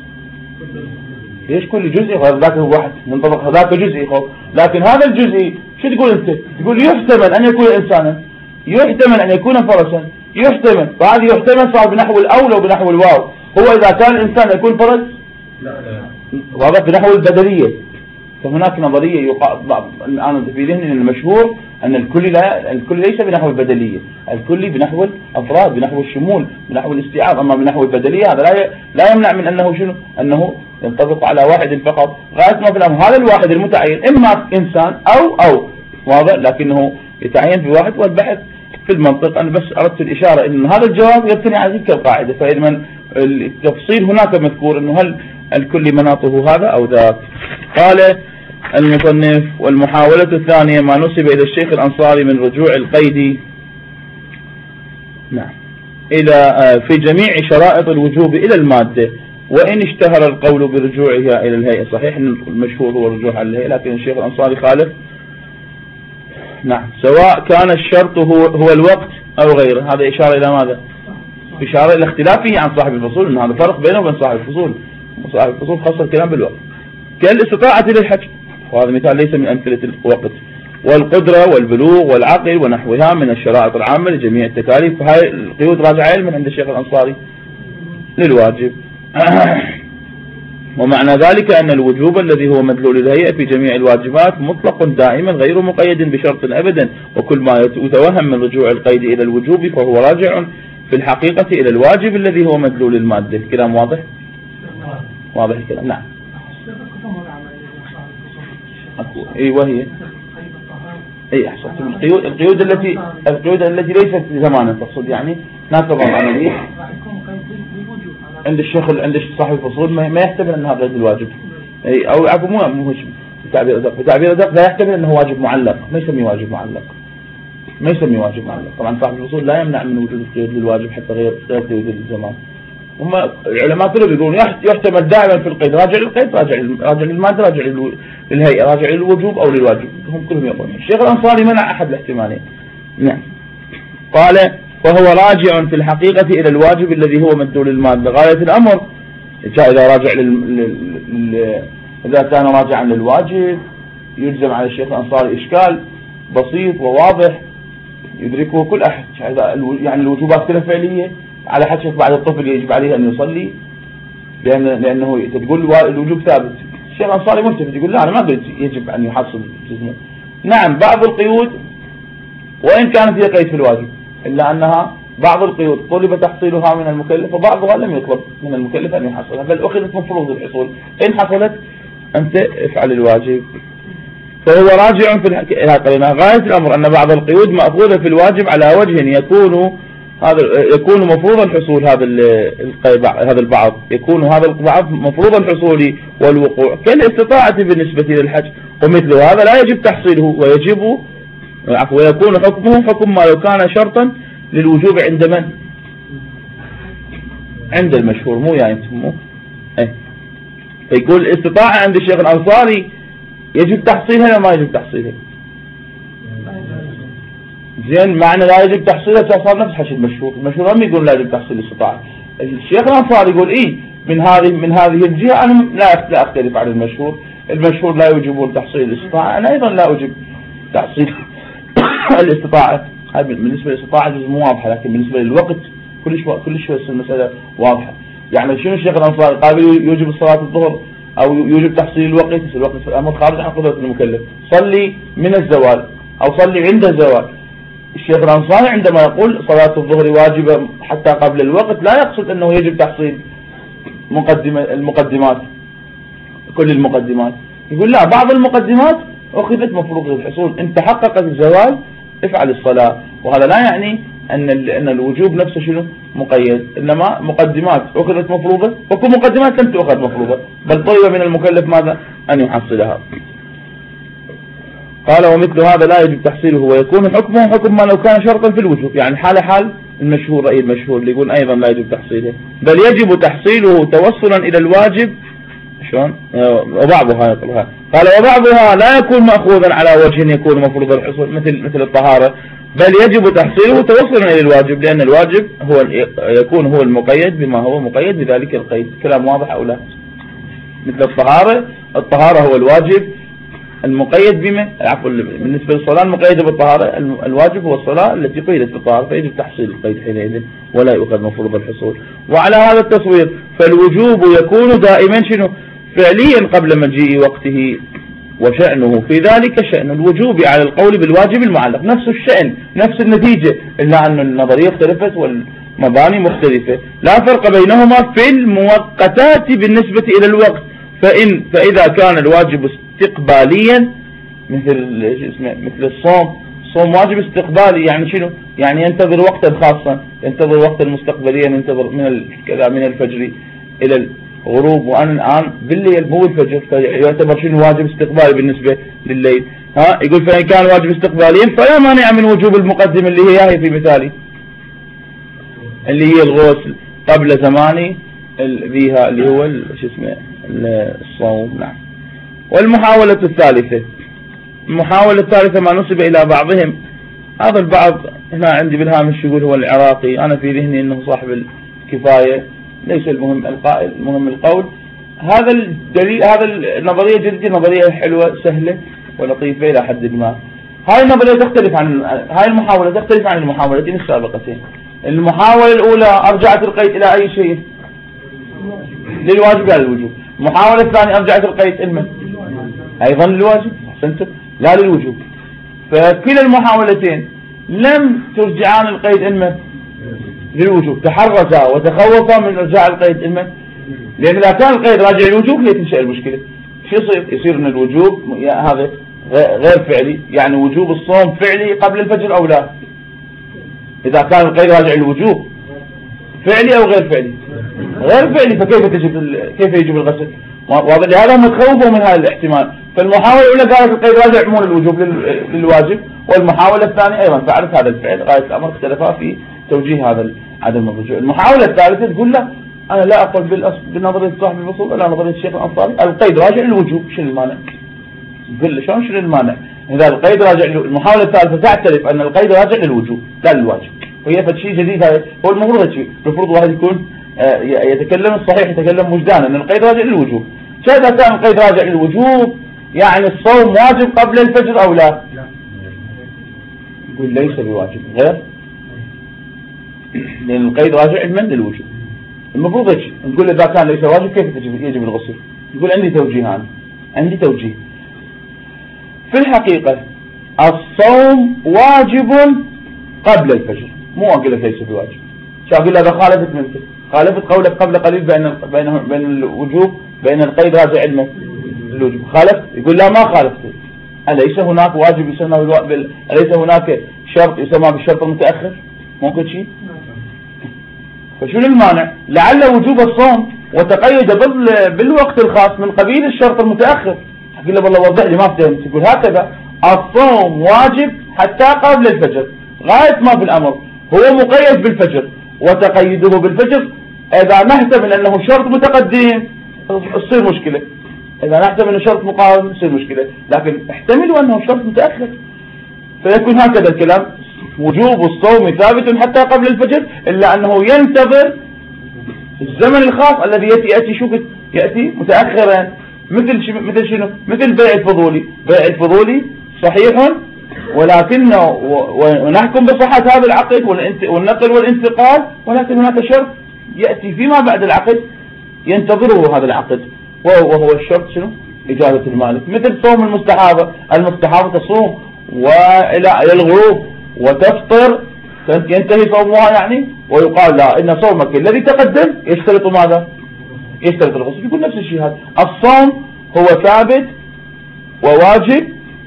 ليش كل جزئي؟ ذاك واحد منطبق، ذاك جزئي خوف، لكن هذا الجزئي شو تقول أنت؟ تقول يحتمل أن يكون إنسانا، يحتمل أن يكون فرسا، يحتمل، فهذه يحتمل صار بنحو الأول وبنحو الواو. هو إذا كان الإنسان يكون فرس واضح بنحو البدلية. فهناك نظرية الآن في ذهني المشهور أن الكل ليس بنحو البدلية، الكل بنحو الأفراد، بنحو الشمول، بنحو الاستيعاب. أما بنحو البدلية هذا لا يمنع من أنه شنو؟ أنه ينطبق على واحد فقط، غاية ما في الأمر هذا الواحد المتعين إما إنسان أو واضح، لكنه يتعين بواحد. والبحث في المنطق أنا بس أردت الإشارة أن هذا الجواب يبتني على تلك القاعدة، فإذا من التفصيل هناك مذكور أنه هل الكل مناطه هذا أو ذاك. قال المصنف: والمحاولة الثانية ما نسب إلى الشيخ الأنصاري من رجوع القيد إلى في جميع شرائط الوجوب إلى المادة، وإن اشتهر القول برجوعها إلى الهيئة. صحيح أن المشهور هو الرجوع على الهيئة، لكن الشيخ الأنصاري خالف. سواء كان الشرط هو الوقت أو غيره. هذا إشارة إلى ماذا؟ إشارة إلى اختلافه عن صاحب الفصول، أن هذا فرق بينه وبين صاحب الفصول. صاحب الفصول خاص الكلام بالوقت، كالاستطاعة للحج، وهذا مثال ليس من أمثلة الوقت، والقدرة والبلوغ والعقل ونحوها من الشرائط العامة لجميع التكاليف. فهي القيود راجعة من عند الشيخ الأنصاري للواجب. ومعنى ذلك أن الوجوب الذي هو مدلول الهيئة في جميع الواجبات مطلق دائما غير مقيد بشرط أبدا، وكل ما يتوهم من رجوع القيد إلى الوجوب فهو راجع في الحقيقة إلى الواجب الذي هو مدلول المادة. كلام واضح؟ واضح الكلام. نعم. وهي اي احسنت. القيود التي ليست زمانا تقصد يعني ناقض العملية عند الشيخ عند صاحب الفصول ما يحتمل انها قيد الواجب، اي او عفوا مو بتعبير ادق لا يحتمل انه واجب معلق، ما يسميه واجب معلق، ما يسميه واجب معلق. طبعا صاحب الفصول لا يمنع من وجود القيود للواجب حتى غير قيود الزمان. هم العلماء كلهم يقولون يحتمل دائما في القيد، راجع للقيد، راجع للمادة، راجع للهيئة، راجع للوجوب او للواجب، هم كلهم يقولون. الشيخ الأنصاري منع احد الاحتمالين. نعم. قال فهو راجع في الحقيقة الى الواجب الذي هو مدلول المادة غاية الامر. اذا راجع اذا كان راجعا للواجب يلزم على الشيخ الأنصاري اشكال بسيط وواضح يدركه كل احد، يعني الوجوبات كلها فعلية على حد شيخ بعد الطفل يجب عليه أن يصلي لأنه تقول الوجوب ثابت. الشيخ الأنصاري ملتفت يقول لا أنا ما قلت يجب أن يحصل جسمه. نعم بعض القيود وإن كانت هي قيد في الواجب إلا أنها بعض القيود طلب تحصيلها من المكلف وبعضها لم يطلب من المكلف أن يحصلها، بل أخذت من فروض الحصول، إن حصلت أنت افعل الواجب. فهو راجع في غاية الأمر أن بعض القيود مأخوذة في الواجب على وجه يكون مفروض الحصول هذا البعض، يكون هذا البعض مفروض الحصول والوقوع كالاستطاعة بالنسبة للحج، ومثل هذا لا يجب تحصيله ويكون حكمه حكم ما لو كان شرطا للوجوب عند من؟ عند المشهور، مو يعني تسموه. فيقول الاستطاعة عند الشيخ الأنصاري يجب تحصيلها ولا ما يجب تحصيلها؟ زين معنى لا يجب تحصيلها صار نفس حش المشهور هم يقول لا يجب تحصيل الاستطاعة. الشيخ الأنصاري يقول إيه من هذه الجهة أنا لا أختلف عن المشهور لا يوجبون تحصيل الاستطاعة، أنا أيضا لا أوجب تحصيل الاستطاعة. هذا بالنسبة للاستطاعة جزء مو واضحة، لكن بالنسبة للوقت كل شوي المسألة واضحة. يعني شنو الشيخ الأنصاري قابل يوجب الصلاة الظهر أو يوجب تحصيل الوقت في الأمر خارج عن قدرة المكلف، صلي من الزوال أو صلي عند الزوال. الشيخ الأنصاري عندما يقول صلاة الظهر واجبة حتى قبل الوقت لا يقصد أنه يجب تحصيل المقدمات كل المقدمات، يقول لا بعض المقدمات أخذت مفروض الحصول، إن تحقق الزوال افعل الصلاة. وهذا لا يعني أن الوجوب نفسه شنو مقيد، إنما مقدمات أخذت مفروضة وكل مقدمات لم تأخذ مفروضة، بل طلب من المكلف ماذا؟ أن يحصلها. قال ومثل هذا لا يجب تحصيله ويكون حكمه حكم ما لو كان شرطا في الوجوب، يعني حال المشهور رأي المشهور اللي يقول أيضا لا يجب تحصيله، بل يجب تحصيله توصلا إلى الواجب. شلون؟ وبعضها يقولها قال وبعضها لا يكون مأخوذا على وجه يكون مفروض الحصول مثل الطهارة، بل يجب تحصيله توصلا إلى الواجب، لأن الواجب يكون هو المقيد بما هو مقيد بذلك القيد. كلام واضح أو لا؟ مثل الطهارة هو الواجب المقيد بما بالنسبة للصلاة المقيدة بالطهارة، الواجب هو الصلاة التي قيدت بالطهارة، فيجب تحصيل القيد حينئذ ولا يؤخذ مفروض الحصول. وعلى هذا التصوير فالوجوب يكون دائما شنو فعليا قبل مجيء وقته، وشأنه في ذلك شأن الوجوب على القول بالواجب المعلق، نفس الشأن نفس النتيجة، إلا أن النظرية اختلفت والمباني مختلفة. لا فرق بينهما في المؤقتات بالنسبة إلى الوقت، فإذا كان الواجب استقباليا مثل الصوم واجب استقبالي، يعني شنو؟ يعني ينتظر وقتا خاصا، ينتظر وقتا مستقبليا، ينتظر من الفجر إلى الغروب، وأنا الآن بالليل مو الفجر، فيعتبر شنو واجب استقبالي بالنسبة لليل. يقول فإن كان واجب استقباليا فلا مانع من وجوب المقدم اللي هي في مثالي اللي هي الغسل قبل زماني بيها اللي هو الصوم. نعم. والمحاولة الثالثة، المحاولة الثالثة ما نسب إلى بعضهم، هذا البعض هنا عندي بالهامش يقول هو العراقي، أنا في ذهني أنه صاحب الكفاية، ليس المهم القائل، المهم القول. هذا الدليل، هذا النظرية جديدة، نظرية حلوة سهلة ولطيفة إلى حد ما. هاي النظرية تختلف هاي المحاولة تختلف عن المحاولتين السابقتين. المحاولة الأولى أرجعت القيد إلى أي شيء؟ للواجب لا للوجوب. المحاولة الثانية أرجعت القيد إلى أيضا للواجب، أحسنتم، لا للوجوب. فكلا المحاولتين لم ترجعان القيد إلى للوجوب، تحرزا وتخوفا من إرجاع القيد إلى، لأن إذا كان القيد راجع للوجوب هي تنشأ المشكلة. شو يصير؟ يصير أن الوجوب هذا غير فعلي، يعني وجوب الصوم فعلي قبل الفجر أو لا؟ إذا كان القيد راجع للوجوب فعلي أو غير فعلي؟ غير فعلي، فكيف كيف يجب الغسل؟ واضح؟ لهذا هم تخوفوا من هذا الاحتمال. فالمحاولة الأولى قالت القيد راجع عموما للوجوب للواجب، والمحاولة الثانية أيضا فعلت هذا الفعل. غاية الأمر اختلفا في توجيه هذا عدم الرجوع. المحاولة الثالثة تقول لا، أنا لا أقول بنظرية صاحب الفصول ولا نظرية الشيخ الأنصاري القيد راجع للوجوب. شنو المانع؟ نقول له شلون شنو المانع؟ إذا القيد راجع المحاولة الثالثة تعترف أن القيد راجع للوجوب لا للواجب، وهي فشيء جديد. هذا هو المفروض شيء، المفروض واحد يكون يتكلم الصحيح، يتكلم وجدانا أن القيد راجع للوجوب. إذا كان القيد راجع للوجوب يعني الصوم واجب قبل الفجر أو لا؟ يقول ليس بواجب، غير، لأن القيد راجع من للوجوب. المفروض هيك نقول إذا كان ليس واجب كيف يجب الغسل؟ يقول عندي توجيه، أنا عندي توجيه. في الحقيقة الصوم واجب قبل الفجر، مو أقول لك ليس بواجب. شو أقول هذا خالفت منك، خالفت قولك قبل قليل بين الوجوب، بين القيد راجع للوجوب، خالفت. يقول لا ما خالفت، أليس هناك واجب يسمى أليس هناك شرط يسمى بالشرط المتأخر؟ ممكن شيء؟ فشو المانع؟ لعل وجوب الصوم وتقيد بالوقت الخاص من قبيل الشرط المتأخر. أقول له والله وضح لي ما فهمت. يقول هكذا الصوم واجب حتى قبل الفجر، غاية ما في الأمر هو مقيد بالفجر، وتقيده بالفجر إذا نحسب أنه شرط متقدم تصير مشكلة، إذا نحسب أنه شرط مقارن تصير مشكلة، لكن احتملوا أنه شرط متأخر، فيكون هكذا الكلام. وجوب الصوم ثابت حتى قبل الفجر، إلا أنه ينتظر الزمن الخاص الذي يأتي متأخرا، مثل شنو؟ مثل بيع الفضولي. بيع الفضولي صحيح، ولكنه ونحكم بصحة هذا العقد والنقل والانتقال، ولكن هناك شرط يأتي فيما بعد العقد ينتظره هذا العقد، وهو الشرط شنو؟ إجازة المالك. مثل صوم المستحاضة تصوم وإلى الغروب وتفطر ينتهي صومها يعني، ويقال لا إن صومك الذي تقدم يشترط ماذا؟ يشترط الغسل. يقول نفس الشيء هذا، الصوم هو ثابت وواجب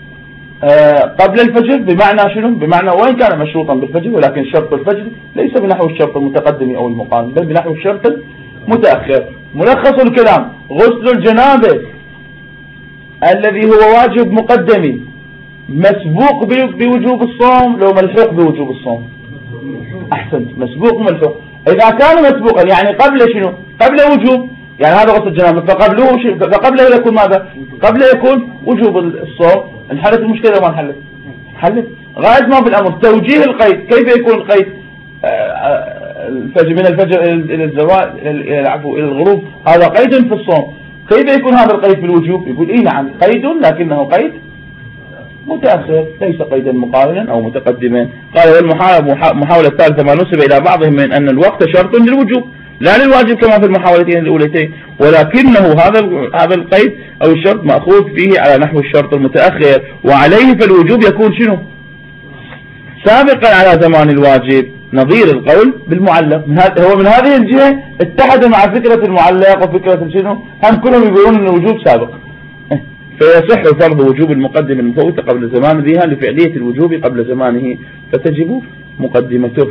قبل الفجر، بمعنى شنو؟ بمعنى وإن كان مشروطا بالفجر، ولكن شرط الفجر ليس بنحو الشرط المتقدم أو المقارن، بل بنحو الشرط المتأخر. ملخص الكلام: غسل الجنابة الذي هو واجب مقدمي مسبوق بوجوب الصوم لو ملحوق بوجوب الصوم؟ أحسنت، مسبوق وملحوق. إذا كان مسبوقا يعني قبل شنو؟ قبل وجوب، يعني هذا غسل الجنابة فقبله يكون ماذا؟ قبله يكون وجوب الصوم. انحلت المشكلة ما انحلت؟ حلت. غاية ما في الأمر توجيه القيد. كيف يكون القيد؟ من الفجر إلى الزوال إلى الغروب، هذا قيد في الصوم. كيف يكون هذا القيد في الوجوب؟ يقول إيه نعم قيد، لكنه قيد متأخر، ليس قيدا مقارنا أو متقدما. قال والمحاولة الثالثة ما نسب إلى بعضهم من أن الوقت شرط للوجوب لا للواجب كما في المحاولتين الأوليتين، ولكنه هذا القيد أو الشرط مأخوذ فيه على نحو الشرط المتأخر، وعليه فالوجوب يكون شنو؟ سابقا على زمان الواجب، نظير القول بالمعلق. هو من هذه الجهة اتحد مع فكرة المعلق وفكرة شنو، هم كلهم يقولون أن الوجوب سابق، فيصح فرض وجوب المقدم المفوت قبل زمان ذيها لفعلية الوجوب قبل زمانه، فتجب مقدمته.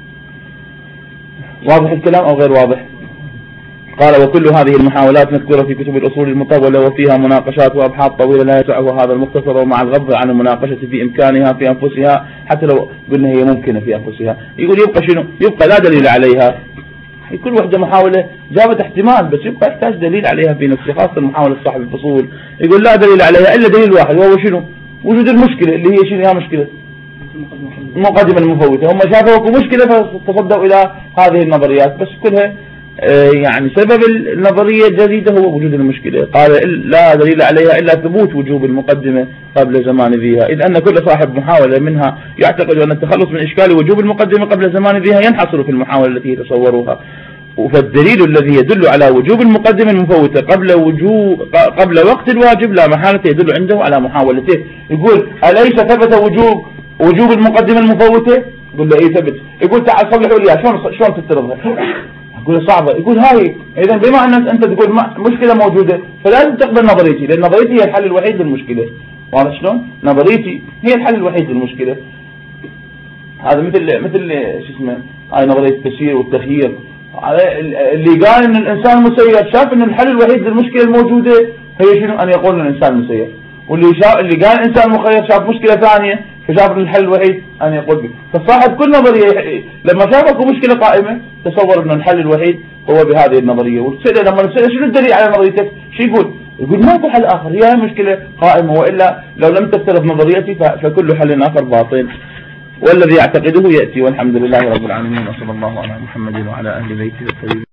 واضح الكلام أو غير واضح؟ قال وكل هذه المحاولات مذكورة في كتب الأصول المطولة، وفيها مناقشات وأبحاث طويلة لا يسعها هذا المختصر، ومع الغض عن المناقشة في إمكانها في أنفسها، حتى لو قلنا هي ممكنة في أنفسها. يقول يبقى شنو؟ يبقى لا دليل عليها. كل وحدة محاولة جابت احتمال، بس يبقى يحتاج دليل عليها في نفسها، خاصة المحاولة صاحب الفصول. يقول لا دليل عليها إلا دليل واحد، وهو شنو؟ وجود المشكلة اللي هي شنو؟ هي مشكلة المقدمة المفوتة. هم شافوا مشكلة فتصدوا إلى هذه النظريات، بس كلها يعني سبب النظرية الجديدة هو وجود المشكلة. قال لا دليل عليها إلا ثبوت وجوب المقدمة قبل زمان ذيها، إذ أن كل صاحب محاولة منها يعتقد أن التخلص من إشكال وجوب المقدمة قبل زمان ذيها ينحصر في المحاولة التي يتصوروها. فالدليل الذي يدل على وجوب المقدمة المفوتة قبل وقت الواجب لا محالة يدل عنده على محاولته. يقول أليس ثبت وجوب المقدمة المفوتة؟ يقول له إيه ثبت. يقول تعال صلحوا لي شلون تفترضها؟ يقول صعبة. يقول هاي إذا بما أن أنت تقول مشكلة موجودة فلازم تقبل نظريتي، لأن نظريتي هي الحل الوحيد للمشكلة. واضح شلون؟ نظريتي هي الحل الوحيد للمشكلة. هذا مثل شو اسمه، هاي نظرية التسيير والتخيير. اللي قال ان الانسان مسير شاف ان الحل الوحيد للمشكلة الموجودة هي شنو؟ ان يقول ان الانسان مسير. واللي قال الانسان مخير شاف مشكلة ثانية فشاف ان الحل الوحيد ان يقول به. فصاحب كل نظرية لما شاف اكو مشكلة قائمة تصور ان الحل الوحيد هو بهذه النظرية. وتسأله لما نسأله شنو الدليل على نظريتك؟ شو يقول؟ يقول ماكو حل اخر، هي مشكلة قائمة، والا لو لم تفترض نظريتي فكل حل اخر باطل. والذي يعتقده يأتي، والحمد لله رب العالمين، وصلى الله على محمد وعلى اهل بيته الطيبين.